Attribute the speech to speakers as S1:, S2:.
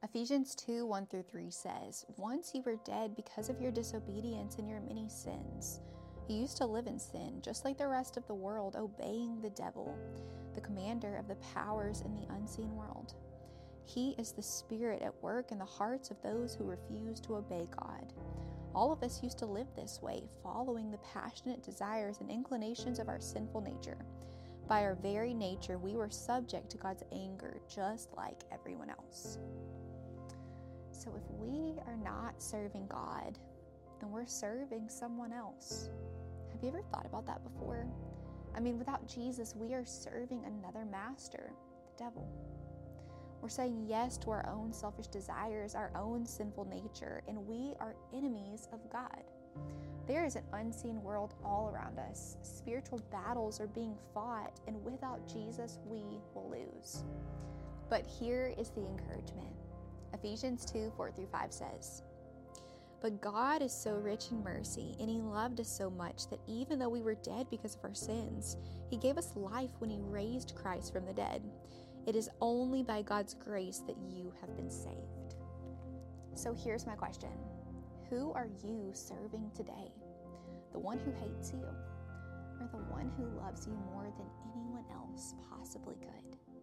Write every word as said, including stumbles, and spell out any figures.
S1: Ephesians two, one through three says, "Once you were dead because of your disobedience and your many sins. You used to live in sin, just like the rest of the world, obeying the devil, the commander of the powers in the unseen world. He is the spirit at work in the hearts of those who refuse to obey God. All of us used to live this way, following the passionate desires and inclinations of our sinful nature. By our very nature, we were subject to God's anger, just like everyone else." So if we are not serving God, then we're serving someone else. Have you ever thought about that before? I mean, without Jesus, we are serving another master, the devil. We're saying yes to our own selfish desires, our own sinful nature, and we are enemies of God. There is an unseen world all around us. Spiritual battles are being fought, and without Jesus, we will lose. But here is the encouragement. Ephesians two, four through five says, "But God is so rich in mercy, and He loved us so much that even though we were dead because of our sins, He gave us life when He raised Christ from the dead. It is only by God's grace that you have been saved." So here's my question. Who are you serving today? The one who hates you, or the one who loves you more than anyone else possibly could?